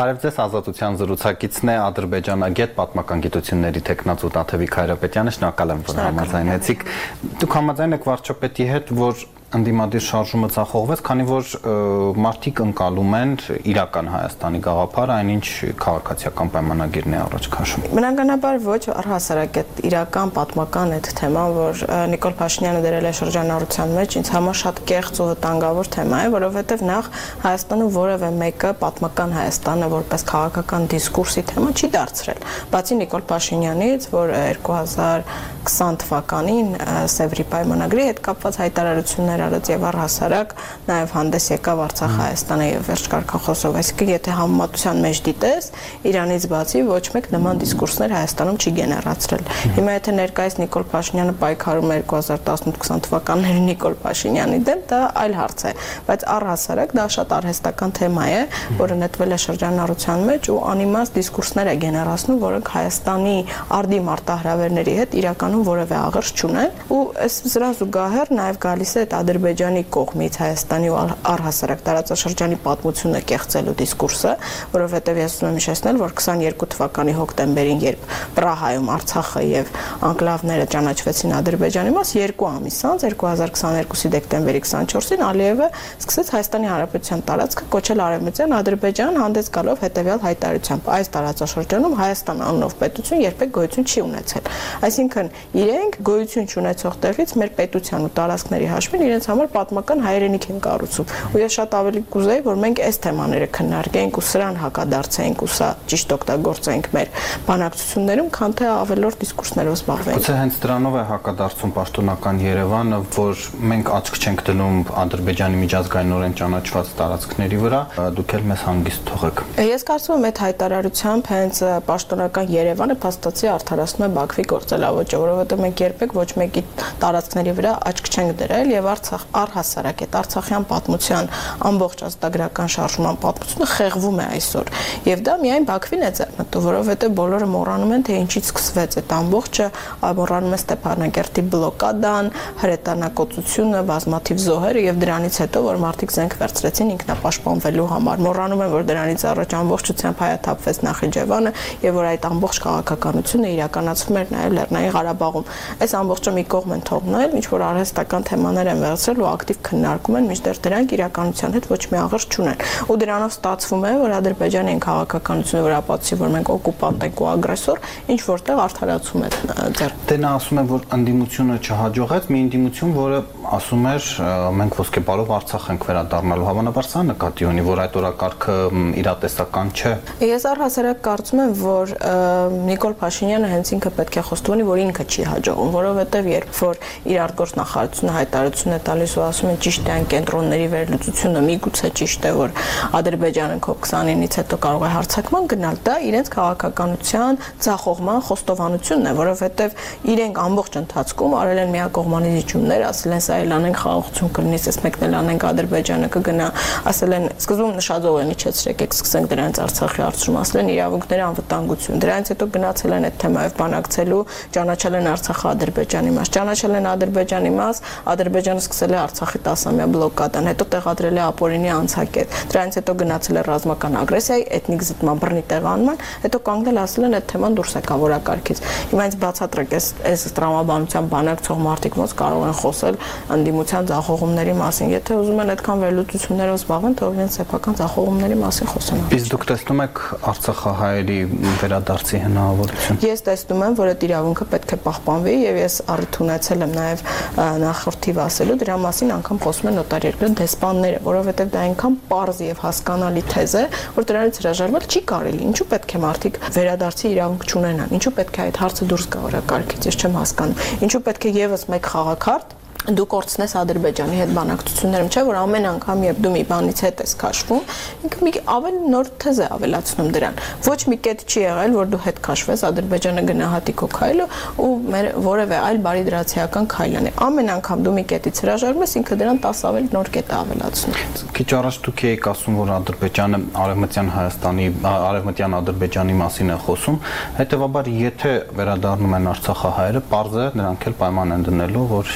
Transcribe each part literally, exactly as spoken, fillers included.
Բարև ձեզ, Ազատության զրուցակիցն է ադրբեջանագետ պատմական գիտությունների թեկնածու Տաթևիկ Հայրապետյանը, շնորհակալ եմ, որ համաձայնեցիք։ Դուք համաձայն եք վարչապետի հետ, որ ընդդիմադիր շարժումը ձախողվեց, քանի որ մարդիկ ընկալում են իրական Հայաստանի գաղափարը, այնինչ քաղաքացիական պայմանագիրն է առաջ քաշում։ Բնականաբար ոչ, առհասարակ այդ իրական պատմական այդ թեման, որ Նիկոլ Փաշինյանը դրել է շրջանառության մեջ, ինձ համար շատ կեղծ ու վտանգավոր թեմա է, որովհետև նախ Հայաստանը որևէ մեկը պատմական Հայաստանը որպես քաղաքական դիսկուրսի թեմա չի դարձրել։ Բացի Նիկոլ Փաշինյանից, որ երկու հազար քսան թվականին Սևրի պայմանագրի հետ կապված հայտարարություններ արած եւ առհասարակ նաեւ հանդես եկավ Արցախ Հայաստանը եւ վերջ կարգախոսով, այսինքն եթե համեմատության մեջ դիտես, Իրանից բացի ոչ մեկ նման դիսկուրսներ Հայաստանում չի գեներացրել։ Հիմա եթե ներկայիս Նիկոլ Փաշինյանը պայքարում է երկու հազար տասնութ քսան թվականների Նիկոլ Փաշինյանի դեմ, դա այլ հարց է, բայց առհասարակ դա շատ արհեստական թեմա է, որը նետվել է շրջանառության մեջ ու անիմաստ դիսկուրսներ է գեներացնում, որոնք Հայաստանի արդի մարտահրավերների հետ իրականում որևէ աղերս չունեն, ու այս սրա զուգահեռ նաեւ գալիս է Ադրբեջանի կողմից Հայաստանի ու առհասարակ տարածաշրջանի պատմությունը կեղծելու դիսկուրսը, որովհետև ես ուզում եմ հիշեցնել, որ քսաներկու թվականի հոկտեմբերին, երբ Պրահայում Արցախը եւ անկլավները ճանաչվեցին Ադրբեջանի մաս, երկու ամիս անց երկու հազար քսաներկուսի դեկտեմբերի քսանչորսին Ալիևը սկսեց Հայաստանի Հանրապետության տարածքը կոչել Արևմտյան Ադրբեջան, հանդես գալով հետեւյալ հայտարարությամբ. այս տարածաշրջանում Հայաստան անունով պետություն երբեք գոյություն չի ունեցել։ Այսինքն իրենք գոյություն չունեցող տեղից մեր պետության ու տարածքների հաշվին իրենց համար պատմական հայրենիք են կառուցում։ Ու ես շատ ավելի կուզեի, որ մենք այս թեմաները քննարկենք ու սրան հակադարձենք ու սա ճիշտ օգտագործենք մեր բանակցություններում, քան թե ավելորդ դիսկուրսներով զբաղվենք։ Գուցե հենց դրանով է հակադարձում պաշտոնական Երևանը, որ մենք աչք չենք դնում Ադրբեջանի միջազգայինորեն ճանաչված տարածքների վրա, դուք էլ մեզ հանգիստ թողեք։ Ես կարծում եմ այդ հայտարարությամբ հենց պաշտոնական Երևանը փաստացի արդարացնում է Բաքվի գործելավոճը, որովհետև մենք երբեք ոչ մեկի տարածքների վրա աչք չենք դրել եւ Արցախ առհասարակ այդ Արցախյան պատմության ամբողջ ազգագրական շարժման պատմությունը խեղվում է այսօր եւ դա միայն Բաքվին է ձեռնտու, որովհետեւ բոլորը մոռանում են թե ինչից սկսվեց այդ ամբողջը, մոռանում են Ստեփանակերտի բլոկադան, հրետանակոծությունը, բազմաթիվ զոհերը եւ դրանից հետո որ մարդիկ զենք վերցրեցին ինքնապաշտպանվելու համար, մոռանում են որ դրանից առաջ ամբողջությամբ հայաթափվեց Նախիջևանը եւ որ այդ ամբողջ քաղաքականությունը իրականացվում էր նաեւ Լեռնային Ղարաբաղում։ Այս ամբողջը մի կողմ են թողնել, ինչ որ արհեստական թեմաներ են վերցրել ու ակտիվ քննարկում են, մինչդեռ դրանք իրականության հետ ոչ մի աղերս չունեն։ Ու դրանով ստացվում է, որ Ադրբեջանյան քաղաքականությունը վրա ապացուցի, որ մենք օկուպանտ ենք ու ագրեսոր, ինչ որտեղ արդարացում է ձեռ։ Դե նա ասում է, որ ընդդիմությունը չհաջողեց, մի ընդդիմություն, որը ասում էր մենք ոսկեպարով Արցախ ենք վերադառնալու, հավանաբար սա նկատի ունի, որ այդ օրակարգը իրատեսական չէ։ Ես առհասարակ կարծում եմ, որ Նիկոլ Փաշինյանը հենց ինքը պետք է խոստովանի, որ ինքը չի հաջողում, որովհետև երբ որ իր արտգործնախարարությունը հայտարարություն է տալիս ու ասում են ճիշտ է այն կենտրոնների վերլուծությունը, միգուցե ճիշտ է, որ Ադրբեջանը կոպ քսանինից հետո կարող է հարձակման գնալ, դա իրենց քաղաքականության ձախողման խոստովանությունն է, որովհետև իրենք ամբողջ ընթացքում արել են միակողմանի զիջումներ, ասել են սա էլ անենք խաղաղություն կլինի, ես մեկ էլ անենք Ադրբեջանը կգնա, ասել են սկզբում նշաձող են իջեցրեք, եք սկսենք դրանից Արցախի հարցում, ասել են իրավունքների անվտանգություն, դրանից հետո գնացել են այդ թեմայով բանակցելու, ճանաչել են Արցախը Ադրբեջանի մաս, ճանաչել են Ադրբեջանի մաս, Ադրբեջանը սկսել է Արցախի տասամյա բլոկադան, հետո տեղադրել է ապօրինի անցակետ, դրանից հետո գնացել է ռազմական ագրեսիայի, էթնիկ զտման, բռնի տեղանման, հետո կանգնել ասել են այդ թեման դուրս եկավ օրակարգից։ Հիմա ինձ բացատրեք, այս այս տրամաբանության բանակցող մարդիկ ոնց կարող են խոսել ընդդիմության ձախողումների մասին, եթե ուզում են այդքան վերլուծություններով զբաղվեն, թող իրենց սեփական ձախողումների մասին խոսեն։ Իսկ դուք տեսնում եք արցախահայերի վերադարձի հնարավորություն։ Ես տեսնում եմ, որ այդ իրավունքը պետք է պահպանվի եւ ես առիթ ունեցել եմ նաեւ նախորդիվ ասելու դրա մասին անգամ խոսում են նոտարիերները դեսպանները, որովհետեւ դա այնքան պարզ եւ հասկանալի թեզ է, որ դրանից հրաժարվել չի կարելի։ Ինչու պետք է մարդիկ վերադարձի իրավունք չունենան։ Ինչու պետք է այդ հարցը դուրս գա օրակարգից, ես չեմ հասկանում։ Ինչու պետք է եւս մեկ խաղաքարտ դու կորցնես Ադրբեջանի հետ բանակցություններում, չէ՞ որ ամեն անգամ երբ դու մի բանից հետ ես քաշվում, ինքը մի ավելի նոր թեզ է ավելացնում դրան։ Ոչ մի կետ չի եղել, որ դու հետ քաշվես, Ադրբեջանը գնահատի քո քայլը ու մեր որևէ այլ բարիդրացիական քայլ անի։ Ամեն անգամ դու մի կետից հրաժարվում ես, ինքը դրան տասը ավելի նոր կետ է ավելացնում։ Քիչ առաջ դուք եք ասում, որ Ադրբեջանը արևմտյան Հայաստանի, արևմտյան Ադրբեջանի մասին է խոսում, հետեւաբար եթե վերադառնում են արցախահայերը, պարզ է նրանք էլ պայման են դնելու, որ Ադրբեջանը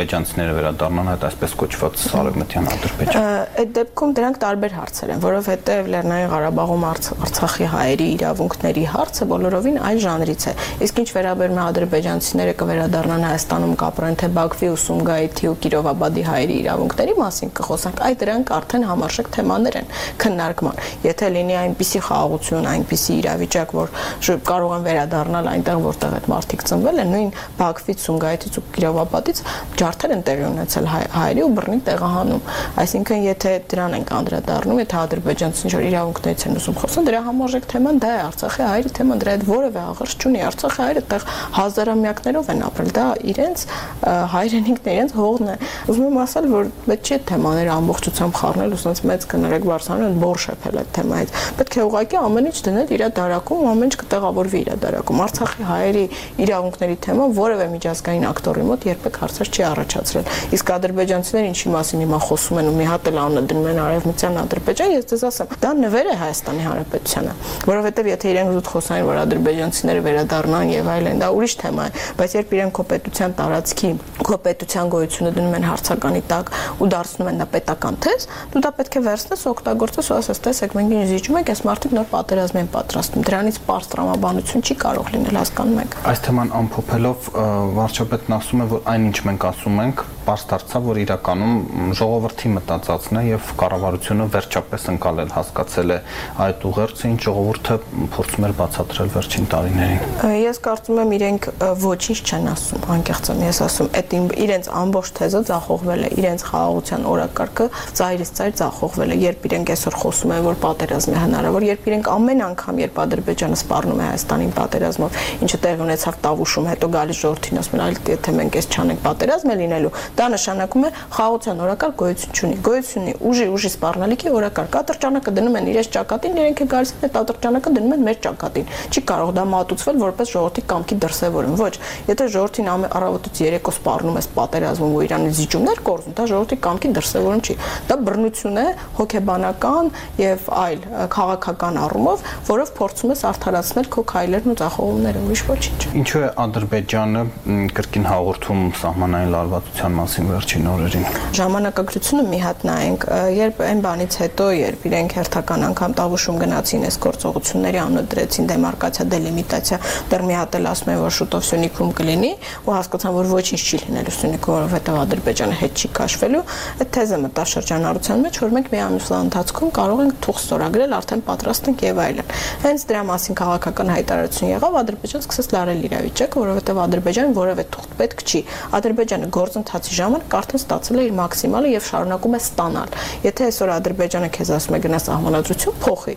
ադրբեջանցիները վերադառնան այդ այսպես կոչված Արևմտյան Ադրբեջան։ Այդ դեպքում դրանք տարբեր հարցեր են, որովհետև Լեռնային Ղարաբաղում Արցախի հայերի իրավունքների հարցը բոլորովին այլ ժանրից է։ Իսկ ինչ վերաբերում է ադրբեջանցիները կվերադառնան Հայաստանում կապրեն թե Բաքվի ու Սումգայիթի ու Կիրովաբադի հայերի իրավունքների մասին կխոսանք, այդ դրանք արդեն համարժեք թեմաներ են քննարկման։ Եթե լինի այնպիսի խաղաղություն, այնպիսի իրավիճակ, որ կարող են վերադառնալ այնտեղ, որտեղ այդ մարդիկ ծնվել են, նույն Բաքվից, Սումգայիթից ու Կիրովաբադից ջարդեր են տեղի ունեցել հայերի ու բռնի տեղահանում։ Այսինքն, եթե դրան ենք անդրադառնում, եթե ադրբեջանցիները ինչ-որ իրավունքներից են ուզում խոսել, դրա համարժեք թեման դա է, Արցախի հայերի թեման, դրա հետ որևէ աղերս չունի։ Արցախի հայերը այդտեղ հազարամյակներով են ապրել, դա իրենց հայրենիքն է, իրենց հողն է։ Ուզում եմ ասել, որ պետք չէ թեմաները ամբողջությամբ խառնել, ուսանց մեծ կներեք Բարսանյանը բոր շփել այդ թեմայից։ Պետք է ուղղակի ամեն ինչ դնել իր դարակում, ամեն ինչ կտեղավորվի իր դարակում։ Արցախի հայերի իրավունքների թեման որևէ միջազգային ակտորի մոտ երբեք հարցեր չի առաջացրել։ Իսկ ադրբեջանցիները ինչի մասին հիմա խոսում են ու մի հատ էլ անունը դնում են Արևմտյան Ադրբեջան, ես ձեզ ասեմ, դա նվեր է Հայաստանի Հանրապետությանը, որովհետև եթե իրենք զուտ խոսային, որ ադրբեջանցիները վերադառնան եւ այլն, դա ուրիշ թեմա է, բայց երբ իրենք քո պետության տարածքի, քո պետության գոյությունը դնում են հարցականի տակ ու դարձնում են դա պետական թեզ, դու դա պետք է վերցնես, օգտագործես ու ասես, տեսեք, մենք ինչ զիջում ենք, այս մարդիկ նոր պատերազմ են պատրաստում։ Դրանից պարզ տրամաբանություն չի կարող լինել, հասկանում եք։ Այս թեման ամփոփելով վարչապետն ասում է, որ այնինչ մենք ասում ենք, պարզ դարձավ, որ իրականում ժողովրդի մտածածն է եւ կառավարությունը վերջապես ընկալել, հասկացել է այդ ուղերձը, ինչ ժողովուրդը փորձում էր բացատրել վերջին տարիներին։ Ես կարծում եմ իրենք ոչինչ չեն ասում, անկեղծ եմ ես ասում, այդ իրենց ամբողջ թեզը ձախողվել է, իրենց խաղաղության օրակարգը ծայրից ծայր ձախողվել է, երբ իրենք այսօր խոսում են, որ պատերազմ է հնարավոր, երբ իրենք ամեն անգամ, երբ Ադրբեջանը սպառնում է Հայաստանին պատերազմով, ինչը տեղի ունեցավ Տավուշում, հետո գալիս ժողովրդին ասում են, այլ եթե մենք այս չանենք պատերազմ է լինելու, դա նշանակում է խաղաղության օրակարգ գոյություն չունի, գոյություն ունի ուժի ուժի սպառնալիքի օրակարգ, ատրճանակը դնում են իրենց ճակատին, իրենք է գալիս են այդ ատրճանակը դնում են մեր ճակատին, չի կարող դա մատուցվել որպես ժողովրդի կամքի դրսևորում, ոչ, եթե ժողովրդին առավոտից երեկո սպառնում ես պատերազմում ու Իրանի զիջումներ կորզում, դա ժողովրդի կամքի դրսևորում չի, դա բռնություն է հոգեբանական եւ այլ քաղաքական առումով, որով փորձում ես արդարացնել քո քայլերն ու ձախողումները, ուրիշ ոչինչ։ Ինչու է Ադրբեջանը կրկին հաղորդում սահմանային լարվածության մասին վերջին օրերին։ Ժամանակագրությունը մի հատ նայենք, երբ այն բանից հետո, երբ իրենք հերթական անգամ Տավուշում գնացին այս գործողությունների անունը դրեցին դեմարկացիա, դելիմիտացիա, դեռ մի հատ էլ ասում են, որ շուտով Սյունիքում կլինի, ու հասկացան, որ ոչինչ չի լինելու Սյունիքում, որովհետև Ադրբեջանը հետ չի քաշվելու, այդ թեզը մտավ շրջանառության մեջ, որ մենք մի ամիսվա ընթացքում կարող ենք թուղթ ստորագրել, արդեն պատրաստ ենք եւ այլն։ Հենց դրա մասին քաղաքական հայտարարություն եղավ, Ադրբեջանը սկսեց լարել իրավիճակը, որովհետև Ադրբեջանին որևէ թուղթ պետք չի։ Ադրբեջանը գործընթացի ժամանակ արդեն ստացել է իր մաքսիմալը եւ շարունակում է ստանալ։ Եթե այսօր Ադրբեջանը քեզ ասում է գնա սահմանադրություն փոխի,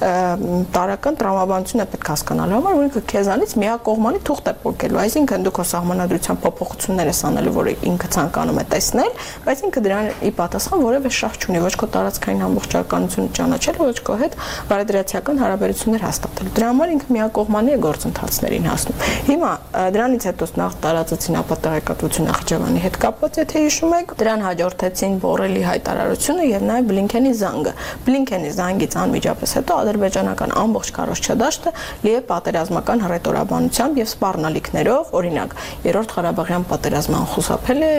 տարական տրամաբանություն է պետք հասկանալու համար, որ ինքը քեզանից միակողմանի թուղթ է փոխելու, այսինքն դու քո սահմանադրության փոփոխություններ ես անելու, որը ինքը ցանկանում է տեսնել, բայց ինքը դրան ի պատասխան որևէ շահ չունի, ոչ քո տարածքային ամբողջականությունը ճանաչել, ոչ քո հետ բարեդրացիական հարաբերություններ հաստատել։ Դրա համար ինքը միակողմանի է գործընթացներին հասնում։ Հիմա դրանից հետո նախ տարածեցին ապատեղեկատվություն Նախիջևանի հետ կապված, եթե հիշում եք, դրան հաջորդեցին Բորելի հայտարարությունը եւ նաեւ Բլինքենի զանգը։ Բլինքենի զանգից անմիջապես հետո ադրբեջանական ամբողջ քարոզչադաշտը լի է պատերազմական հռետորաբանությամբ եւ սպառնալիքներով, օրինակ, երրորդ Ղարաբաղյան պատերազմը անխուսափել է,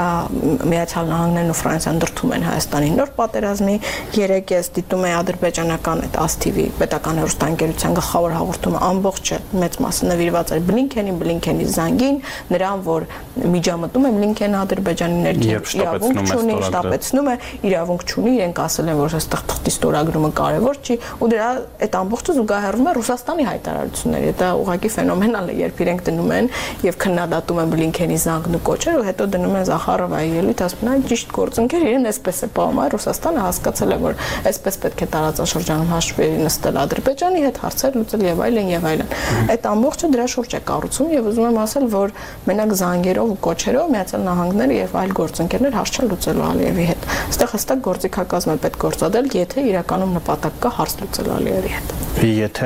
Միացյալ Նահանգներն ու Ֆրանսիան դրդում են Հայաստանի նոր պատերազմի, երեք ես դիտում եմ ադրբեջանական այդ ասթիվի պետական հեռուստաընկերության գլխավոր հաղորդումը ամբողջը մեծ մասը նվիրված էր Բլինքենին, Բլինքենի զանգին, նրան, որ միջամտում է Բլինքենը Ադրբեջանի ներքին իրավունք չունի, շտապեցնում է, իրավունք չունի, իրենք ասել են, որ այստեղ թղթի ստորագրումը կարևոր չի, ու դրա այդ ամբողջը զուգահեռվում է Ռուսաստանի հայտարարությունների։ Դա ուղղակի ֆենոմենալ է, երբ իրենք դնում են եւ քննադատում են Բլինքենի զանգն ու կոչերը, ու հետո դնում են Զախարովայի ելույթ, ասում են, ճիշտ գործընկեր, իրեն այսպես է պահում, այ Ռուսաստանը հասկացել է, որ այսպես պետք է տարածաշրջանում հաշվի նստել Ադրբեջանի հետ, հարցեր լուծել եւ այլն եւ այլն։ Այդ ամբողջը դրա շուրջ է կառուցում եւ ուզում եմ ասել, որ մենակ զանգերով ու կոչերով Միացյալ Նահանգները եւ այլ գործընկերներ հարց չեն լուծելու Ալիևի հետ։ Այստեղ հստակ գործիքակազմ է պետք գործադրել, եթե իրականում նպատակ կա հարց լուծել Ալիևի հետ։ Եթե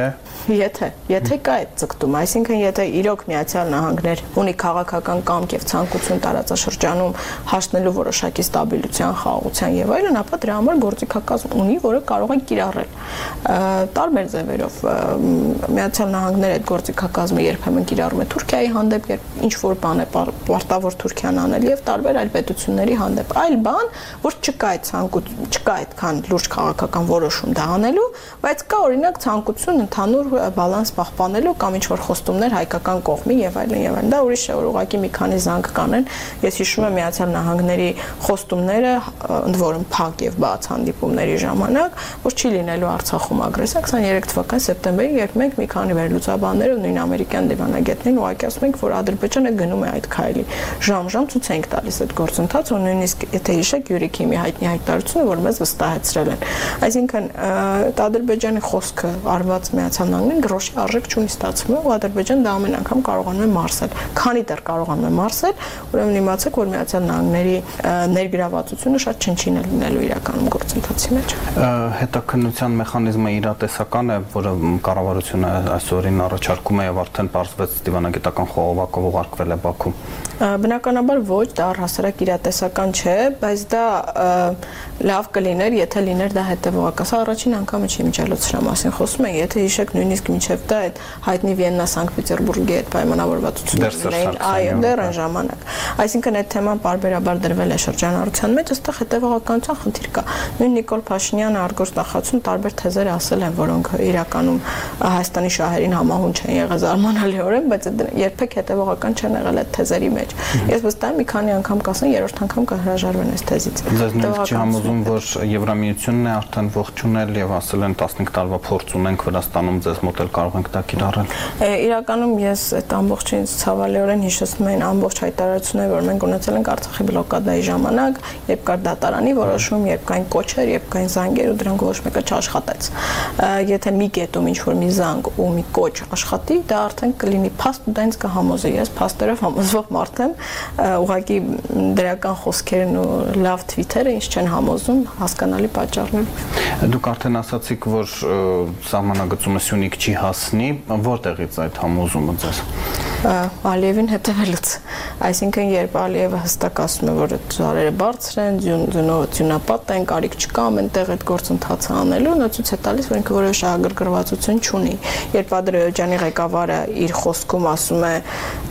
Եթե, եթե կա այդ ձգտում, այսինքն եթե իրոք Միացյալ Նահանգներ ունի քաղաքական կամք եւ ցանկություն տարածաշրջանում հասնելու որոշակի ստաբիլության, խաղաղության եւ այլն, ապա դրա համար գործիքակազմ ունի, որը կարող է կիրառել տարբեր ձևերով։ Միացյալ Նահանգները այդ գործիքակազմը երբեմն կիրառում է Թուրքիայի հանդեպ, երբ ինչ որ բան է պարտավոր Թուրքիան անել եւ տարբեր այլ պետությունների հանդեպ։ Այլ բան, որ չկա այդ ցանկություն, չկա այդքան լուրջ քաղաքական որոշում դա անելու, բայց կա օրինակ ցանկություն ընդհանուր բալանս պահպանելու կամ ինչ որ խոստումներ հայկական կողմի եւ այլն եւ այլն։ Դա ուրիշ է, որ ուղղակի մի քանի զանգ կանեն։ Ես հիշում եմ Միացյալ Նահանգների խոստումները, ընդ որում փակ եւ բաց հանդիպումների ժամանակ, որ չի լինելու Արցախում ագրեսիա քսաներեք թվականի սեպտեմբերին, երբ մենք մի քանի վերլուծաբաններ ու նույն ամերիկյան դիվանագետներին ուղղակի ասում ենք, որ Ադրբեջանը գնում է այդ քայլի։ Ժամ-ժամ ցույց ենք տալիս այդ գործընթացը, ու նույնիսկ եթե հիշեք Յուրի Քիմի հայտնի հայտարարությունը, որ մեզ վստահեցրել են։ Այսինքն Ադրբեջանի խոսքը արված Միացյալ Նահանգներին գրոշի արժեք չունի ստացվում, ու Ադրբեջանը դա ամեն անգամ կարողանում է մարսել։ Քանի դեռ կարողանում է մարսել, ուրեմն իմացեք, որ Միացյալ Նահանգների ներգրավվածությունը շատ չնչին է լինելու իրականում գործընթացի մեջ։ Հետաքննության մեխանիզմը իրատեսական է, որը կառավարությունը այսօրին առաջարկում է եւ արդեն պարզվեց դիվանագիտական խողովակով ուղարկվել է Բաքու։ Բնականաբար ոչ, դա առհասարակ իրատեսական չէ, բայց դա լավ կլիներ, եթե լիներ դա հետևողական։ Սա առաջին անգամը չի միջալոց սրա մասին խոսում են, եթե հիշեք նույնիսկ մինչև դա այդ հայտնի Վիեննա Սանկտ-Պետերբուրգի այդ պայմանավորվածություններն, այո, դեռ այն ժամանակ։ Այսինքն այդ թեման պարբերաբար դրվել է շրջանառության մեջ, այստեղ հետևողականության խնդիր կա։ Նույն Նիկոլ Փաշինյանը արտգործնախացում տարբեր թեզեր ասել են, որոնք իրականում Հայաստանի շահերին համահունչ են եղել զարմանալիորեն, բայց երբեք հետևողական չեն եղել այդ թեզերի մեջ։ Ես վստահ եմ մի քանի անգամ կասեն, երրորդ անգամ կհրաժարվեն այս թեզից։ Ձեզ նույնիսկ չի համոզում, որ Եվրամիությունն է արդեն ողջունել եւ ասել են տասնհինգ տարվա փորձ ունենք Վրաստանում, ձեզ մոտ էլ կարող ենք դա կիրառել։ Իրականում ես այդ ամբողջին ցավալիորեն հիշեցնում եմ ամբողջ հայտարարությունները, որ մենք ունեցել ենք Արցախի բլոկադայի ժամանակ, երբ կար դատարանի որոշում, երբ կային կոչեր, երբ կային զանգեր ու դրանք ոչ մեկը չաշխատեց։ Եթե մի կետում ինչ որ մի զանգ ու մի կոչ աշխատի, դա արդեն կլինի փաստ ու դա ինձ կհամոզի։ Ես փաստերով համոզվող մարդ եմ, ուղղակի դրական խոսքերն ու լավ թվիթերը ինձ չեն համոզում հասկանալի պատճառներով։ Դուք արդեն ասացիք, որ սահմանագծումը Սյունիք չի հասնի, որտեղից այդ համոզումը ձեզ։ Ալիևին հետևելուց։ Այսինքն երբ Ալիևը հստակ ասում է, որ ծառերը բարձր են, ձյունապատ են, կարիք չկա ամենտեղ այդ գործընթացը անելու, նա ցույց է տալիս, որ ինքը որևէ շահագրգռվածություն չունի։ Երբ Ադրբեջանի ղեկավարը իր խոսքում ասում է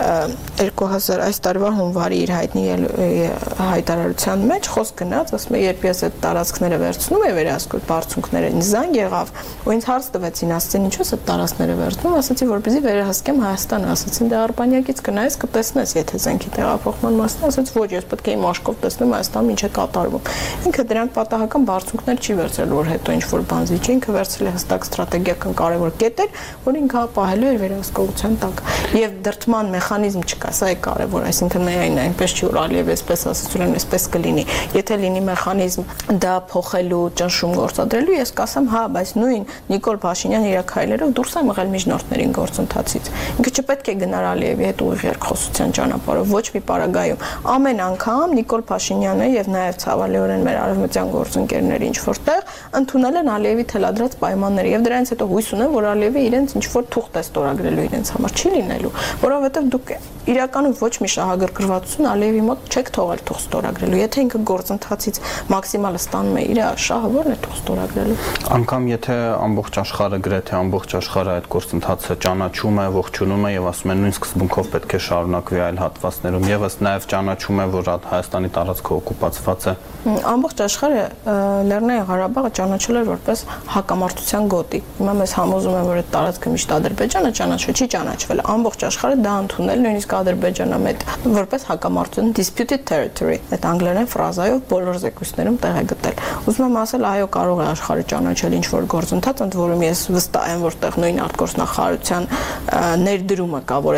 երկու հազար այս տարվա հունվարի իր հայտնի հայտարարության մեջ խոսք գնաց, ասում է, երբ ես այդ տարածքները վերցնում եմ վերահսկել բարձունքները, ինձ զանգ եղավ, ու ինձ հարց տվեցին, ասացին ինչու՞ այդ տարածքները վերցնում, ասացի, որպեսզի վերահսկեմ Հայաստանը, ասացին, դե Արբանյակից գնայես կտեսնես, եթե զենքի տեղափոխման մասն, ասաց, ոչ, ես պետք է իմ աշկով տեսնեմ Հայաստանում ինչ է կատարվում։ Ինքը դրանք պատահական բարձունքներ չի վերցրել, որ հետո ինչ որ բան զիջի, ինքը վերցրել է հստակ ստրատեգիական կարևոր կետեր, որ ինքը պահելու էր վերահսկողության տակ։ Եվ դրդման մեխանիզմ չկա, սա է կարևոր, այսինքն միայն այնպես չի որ Ալիևը այսպես ասաց, ուրեմն այսպես կլինի։ Եթե լինի մեխանիզմ դա փոխելու, ճնշում գործադրելու, ես կասեմ, հա, բայց նույն Նիկոլ Փաշինյանը իր քայլերով դուրս է մղել միջնորդներին գործընթացից։ Ինքը չպետք է գնար Ալիևի հետ ուղիղ երկխոսության ճանապարհով, ոչ մի պարագայում։ Ամեն անգամ Նիկոլ Փաշինյանը եւ նաեւ ցավալիորեն մեր արևմտյան գործընկերները ինչ որտեղ ընդունել են Ալիևի թելադրած պայմանները եւ դրանից հետո հույս ունեն, որ Ալիևը իրենց ինչ որ թուղթ է ստորագրելու իրենց համար, չի լինելու, որովհետեւ դուք իրականում ոչ մի շահագրգռվածություն Ալիևի մոտ չեք թողել թուղթ ստորագրելու։ Եթե ինքը գործընթացից մաքսիմալը ստանում է իր շահը, ո՞րն է թուղթ ստորագրելու։ Անկամ եթե ամբողջ աշխարհը գրեթե ամբողջ աշխարհը այդ գործընթացը ճանաչում է, ողջունում է եւ ասում են նույն սկզբունքով պետք է շարունակվի այլ հատվածներում, եւս նաեւ ճանաչում է, որ Հայաստանի տարածքը օկուպացված է։ Ամբողջ աշխարհը Լեռնային Ղարաբաղը ճանաչել էր որպես հակամարտության գոտի։ Հիմա մեզ համոզում են, որ այդ տարածքը միշտ Ադրբեջանը ճանաչել, չի ճանաչվել։ Ամբողջ աշխարհը դա ընդունել, նույնիսկ Ադրբեջանը մետ որպես հակամարտություն disputed territory, այդ անգլերեն ֆրազայով բոլոր զեկույցներում տեղ է գտել։ Ուզում եմ ասել, այո, կարող է աշխարհը ճանաչել ինչ որ գործընթաց, ընդ որում ես վստահ եմ, որտեղ նույն արտգործնախարարության ներդրումը կա, որ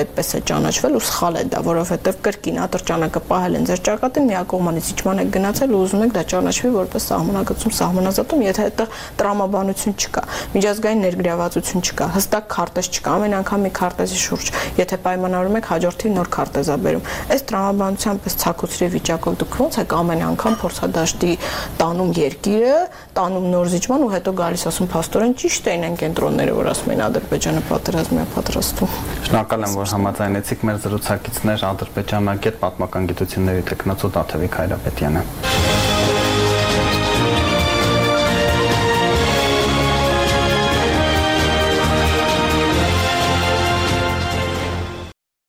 այդպես է ճանաչվել ու սխալ է դա, որովհետև կրկին ատրճանակը պահել են ձեր ճակատին, միակողմանի իջման եք գնացել ու ուզում եք դա ճանաչվի որպես սահմանագծում, սահմանազատում, եթե այդտեղ տրամաբանություն չկա, միջազգային ներգրավվածություն չկա, հստակ քարտեզ չկա, ամեն անգամ մի քարտեզի շուրջ, եթե պայմանավորում եք հաջորդի նոր քարտեզ ա բերում, այս տրամաբանությամբ պես ցակուցրի վիճակով դուք ոնց եք ամեն անգամ փորձադաշտի տանում երկիրը, տանում նոր զիջման ու հետո գալիս ասում փաստորեն ճիշտ էին այն կենտրոնները, որ ասում են Ադրբեջանը պատերազմի է պատրաստվում։ Շնորհակալ եմ, որ համաձայնեցիք մեր զրուցակիցներ ադրբեջանագետ պատմական գիտությունների տեխնացու Տաթևիկ Հայրապետյանը։